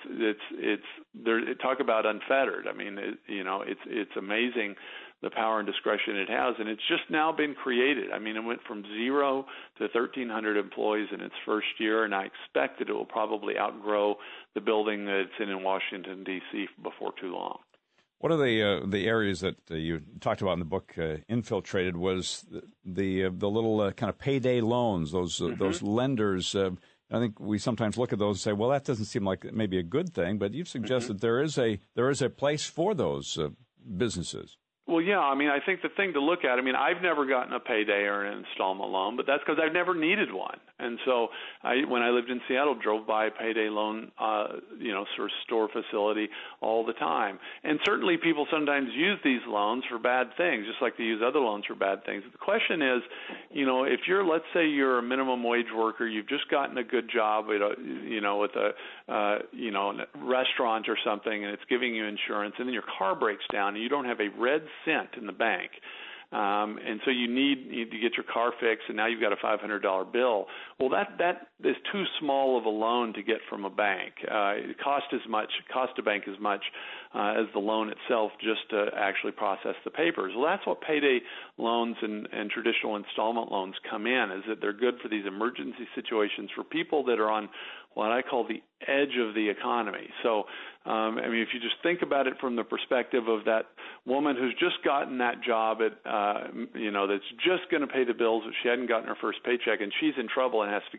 it's talk about unfettered. I mean, it's amazing the power and discretion it has, and it's just now been created. I mean, it went from 0 to 1,300 employees in its first year, and I expect that it will probably outgrow the building that it's in Washington, D.C. before too long. One of the areas that you talked about in the book, Infiltrated, was the little kind of payday loans, those lenders. I think we sometimes look at those and say, well, that doesn't seem like maybe a good thing, but you've suggested there is a place for those businesses. Well, yeah, I mean, I think the thing to look at, I've never gotten a payday or an installment loan, but that's because I've never needed one. And so when I lived in Seattle, drove by a payday loan, sort of store facility all the time. And certainly people sometimes use these loans for bad things, just like they use other loans for bad things. The question is, if let's say you're a minimum wage worker, you've just gotten a good job at with a restaurant or something, and it's giving you insurance, and then your car breaks down and you don't have a red cent in the bank. And so you need to get your car fixed, and now you've got a $500 bill. Well, that is too small of a loan to get from a bank. It cost a bank as much as the loan itself just to actually process the papers. Well, that's what payday loans and traditional installment loans come in, is that they're good for these emergency situations for people that are on what I call the edge of the economy. So, if you just think about it from the perspective of that woman who's just gotten that job at, that's just going to pay the bills, but she hadn't gotten her first paycheck, and she's in trouble and has to get her car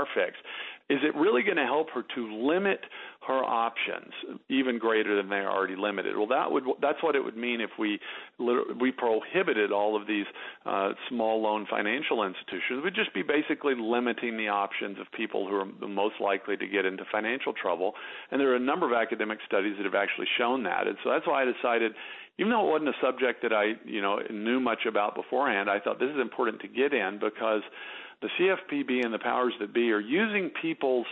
are fixed. Is it really going to help her to limit her options even greater than they are already limited? Well, that's what it would mean if we prohibited all of these small loan financial institutions. We'd just be basically limiting the options of people who are the most likely to get into financial trouble. And there are a number of academic studies that have actually shown that. And so that's why I decided, even though it wasn't a subject that I knew much about beforehand, I thought this is important to get in because the CFPB and the powers that be are using people's,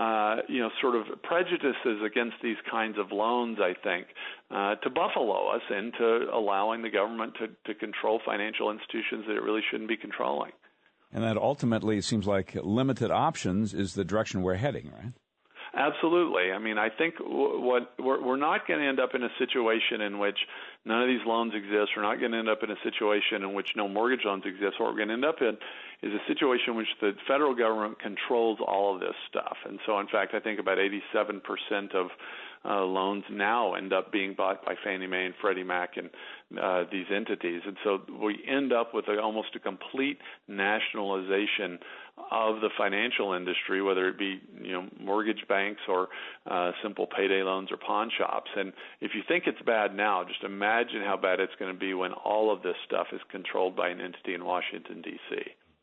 sort of prejudices against these kinds of loans, I think, to buffalo us into allowing the government to control financial institutions that it really shouldn't be controlling. And that ultimately seems like limited options is the direction we're heading, right? Absolutely. I mean, I think we're not going to end up in a situation in which none of these loans exist. We're not going to end up in a situation in which no mortgage loans exist. What we're going to end up in is a situation in which the federal government controls all of this stuff. And so, in fact, I think about 87% of loans now end up being bought by Fannie Mae and Freddie Mac and these entities. And so we end up with almost a complete nationalization of the financial industry, whether it be mortgage banks or simple payday loans or pawn shops. And if you think it's bad now, just imagine how bad it's going to be when all of this stuff is controlled by an entity in Washington, D.C.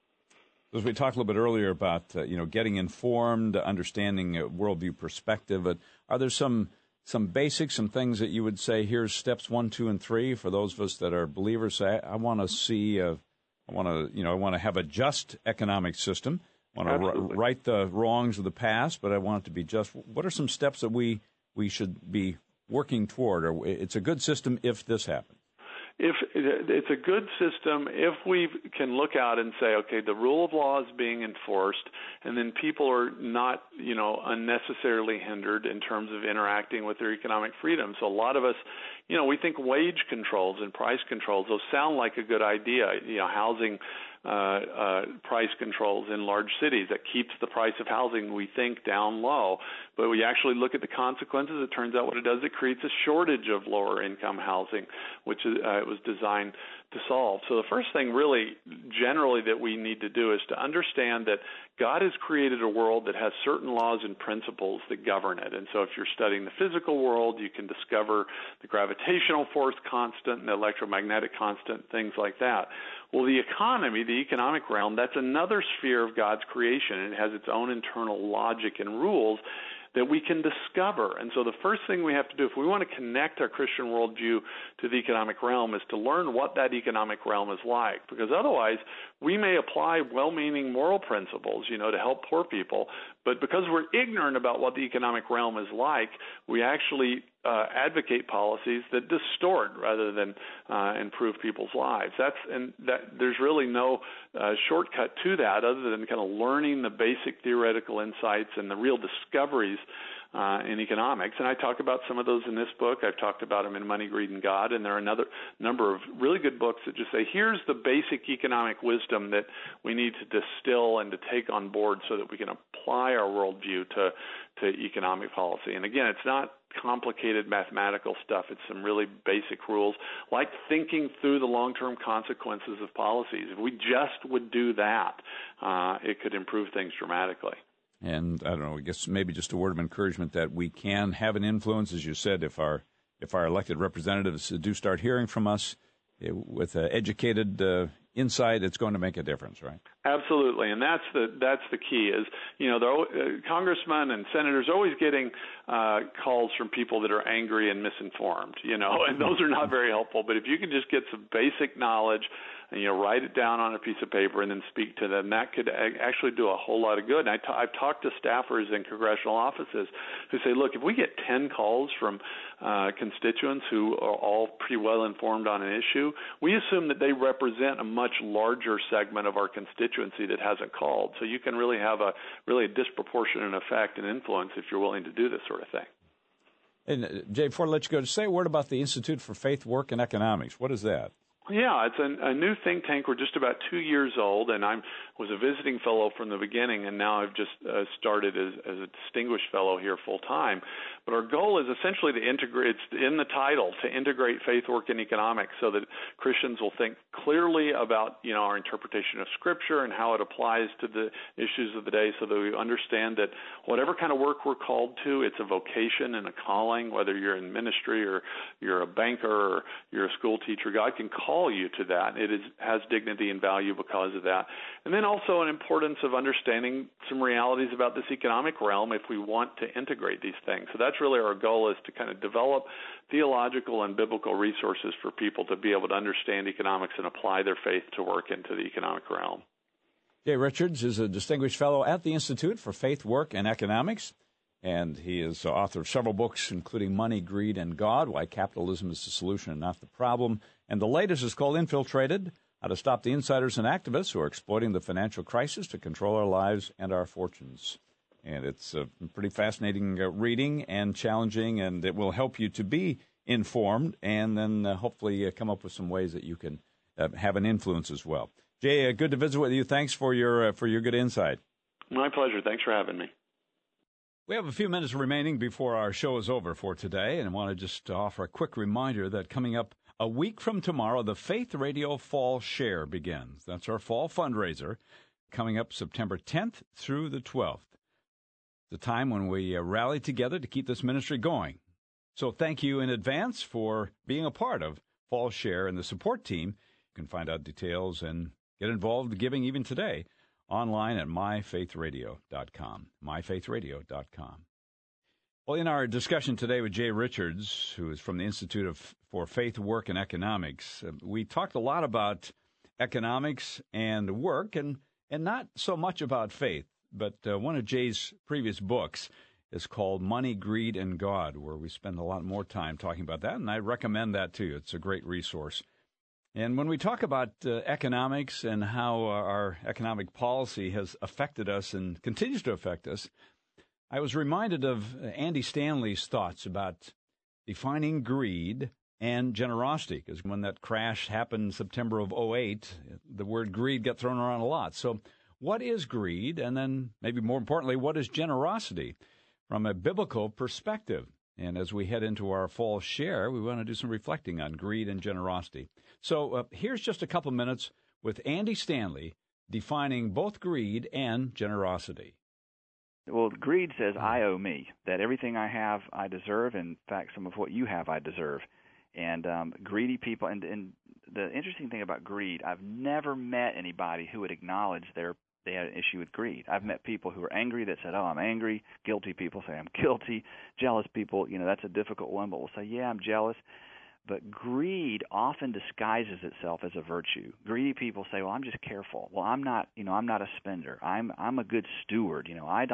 As we talked a little bit earlier about getting informed, understanding a worldview perspective, but are there some basics, some things that you would say, here's steps 1, 2, and 3 for those of us that are believers? Say, I want to see, I want to have a just economic system. I want to right the wrongs of the past, but I want it to be just. What are some steps that we should be working toward? Or it's a good system if this happens. If it's a good system, if we can look out and say, okay, the rule of law is being enforced, and then people are not, unnecessarily hindered in terms of interacting with their economic freedom. So a lot of us, we think wage controls and price controls, those sound like a good idea, housing price controls in large cities that keeps the price of housing, we think, down low. But we actually look at the consequences. It turns out what it does, it creates a shortage of lower income housing, which it was designed to solve. So the first thing really generally that we need to do is to understand that God has created a world that has certain laws and principles that govern it. And so if you're studying the physical world, you can discover the gravitational force constant and the electromagnetic constant, things like that. Well, the economy, the economic realm, that's another sphere of God's creation, and it has its own internal logic and rules that we can discover. And so the first thing we have to do, if we want to connect our Christian worldview to the economic realm, is to learn what that economic realm is like. Because otherwise, we may apply well-meaning moral principles, to help poor people, but because we're ignorant about what the economic realm is like, we actually advocate policies that distort rather than improve people's lives. There's really no shortcut to that other than kind of learning the basic theoretical insights and the real discoveries in economics. And I talk about some of those in this book. I've talked about them in Money, Greed, and God, and there are another number of really good books that just say, here's the basic economic wisdom that we need to distill and to take on board so that we can apply our worldview to economic policy. And again, it's not complicated mathematical stuff. It's some really basic rules, like thinking through the long-term consequences of policies. If we just would do that, it could improve things dramatically. And I don't know, I guess maybe just a word of encouragement that we can have an influence, as you said, if our elected representatives do start hearing from us with educated insight, it's going to make a difference, right? Absolutely, and that's the key. Is the congressmen and senators are always getting calls from people that are angry and misinformed, and those are not very helpful. But if you can just get some basic knowledge and write it down on a piece of paper and then speak to them, that could actually do a whole lot of good. And I've talked to staffers in congressional offices who say, look, if we get 10 calls from constituents who are all pretty well informed on an issue, we assume that they represent a much larger segment of our constituency that hasn't called. So you can really have a disproportionate effect and influence if you're willing to do this sort of thing. And Jay, before I let you go, to say a word about the Institute for Faith, Work, and Economics. What is that? Yeah, it's a new think tank. We're just about 2 years old, and I was a visiting fellow from the beginning, and now I've just started as a distinguished fellow here full time. But our goal is essentially to integrate, it's in the title, to integrate faith, work, and economics so that Christians will think clearly about, our interpretation of Scripture and how it applies to the issues of the day, so that we understand that whatever kind of work we're called to, it's a vocation and a calling, whether you're in ministry or you're a banker or you're a school teacher. God can call you to that. It has dignity and value because of that. And then also an importance of understanding some realities about this economic realm if we want to integrate these things. So that's really our goal, is to kind of develop theological and biblical resources for people to be able to understand economics and apply their faith to work into the economic realm. Jay Richards is a distinguished fellow at the Institute for Faith, Work, and Economics, and he is the author of several books, including Money, Greed, and God, Why Capitalism is the Solution and Not the Problem. And the latest is called Infiltrated, How to Stop the Insiders and Activists Who Are Exploiting the Financial Crisis to Control Our Lives and Our Fortunes. And it's a pretty fascinating reading and challenging, and it will help you to be informed and then hopefully come up with some ways that you can have an influence as well. Jay, good to visit with you. Thanks for your good insight. My pleasure. Thanks for having me. We have a few minutes remaining before our show is over for today, and I want to just offer a quick reminder that coming up a week from tomorrow, the Faith Radio Fall Share begins. That's our fall fundraiser, coming up September 10th through the 12th. The time when we rally together to keep this ministry going. So thank you in advance for being a part of Fall Share and the support team. You can find out details and get involved in giving even today online at myfaithradio.com, myfaithradio.com. Well, in our discussion today with Jay Richards, who is from the Institute for Faith, Work, and Economics, we talked a lot about economics and work and not so much about faith. But one of Jay's previous books is called Money, Greed, and God, where we spend a lot more time talking about that, and I recommend that to you. It's a great resource. And when we talk about economics and how our economic policy has affected us and continues to affect us, I was reminded of Andy Stanley's thoughts about defining greed and generosity, because when that crash happened September of 2008, the word greed got thrown around a lot. So what is greed? And then maybe more importantly, what is generosity from a biblical perspective? And as we head into our fall share, we want to do some reflecting on greed and generosity. So here's just a couple minutes with Andy Stanley defining both greed and generosity. Well, greed says, I owe me, that everything I have, I deserve. In fact, some of what you have, I deserve. And greedy people, and the interesting thing about greed, I've never met anybody who would acknowledge they had an issue with greed. I've met people who are angry that said, oh, I'm angry. Guilty people say, I'm guilty. Jealous people, that's a difficult one, but will say, yeah, I'm jealous. But greed often disguises itself as a virtue. Greedy people say, well, I'm just careful. Well, I'm not a spender. I'm a good steward.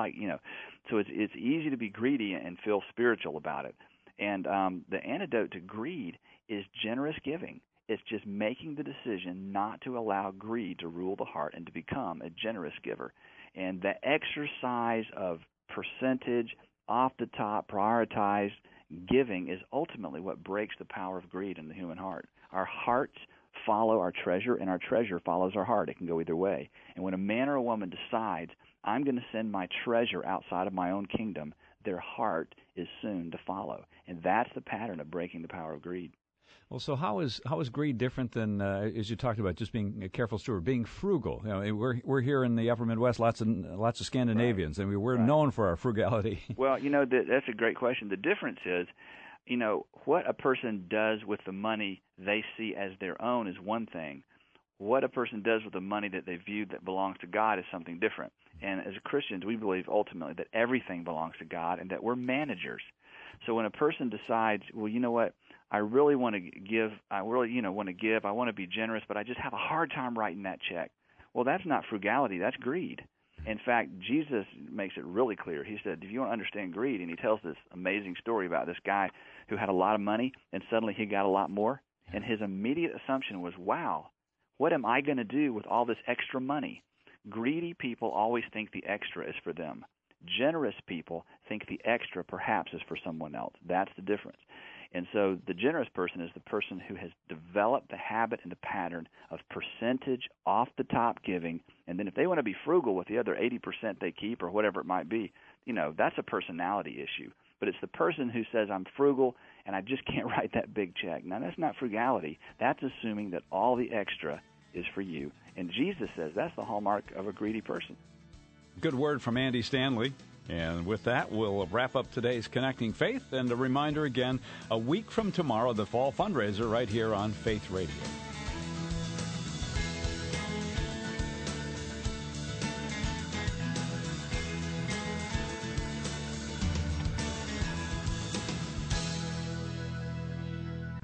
So it's easy to be greedy and feel spiritual about it. And the antidote to greed is generous giving. It's just making the decision not to allow greed to rule the heart and to become a generous giver. And the exercise of percentage, off the top, prioritized giving is ultimately what breaks the power of greed in the human heart. Our hearts follow our treasure, and our treasure follows our heart. It can go either way. And when a man or a woman decides, I'm going to send my treasure outside of my own kingdom, their heart is soon to follow. And that's the pattern of breaking the power of greed. Well, so how is greed different than, as you talked about, just being a careful steward, being frugal? We're here in the Upper Midwest, lots of Scandinavians, right. And we're known for our frugality. Well, that's a great question. The difference is, what a person does with the money they see as their own is one thing. What a person does with the money that they view that belongs to God is something different. And as Christians, we believe ultimately that everything belongs to God and that we're managers. So when a person decides, well, you know what, I really want to give, I want to be generous, but I just have a hard time writing that check. Well, that's not frugality, that's greed. In fact, Jesus makes it really clear. He said, if you want to understand greed, and he tells this amazing story about this guy who had a lot of money, and suddenly he got a lot more, and his immediate assumption was, wow, what am I going to do with all this extra money? Greedy people always think the extra is for them. Generous people think the extra perhaps is for someone else. That's the difference. And so the generous person is the person who has developed the habit and the pattern of percentage off-the-top giving, and then if they want to be frugal with the other 80% they keep or whatever it might be, that's a personality issue. But it's the person who says, I'm frugal and I just can't write that big check. Now, that's not frugality. That's assuming that all the extra is for you. And Jesus says that's the hallmark of a greedy person. Good word from Andy Stanley. And with that, we'll wrap up today's Connecting Faith. And a reminder again, a week from tomorrow, the fall fundraiser right here on Faith Radio.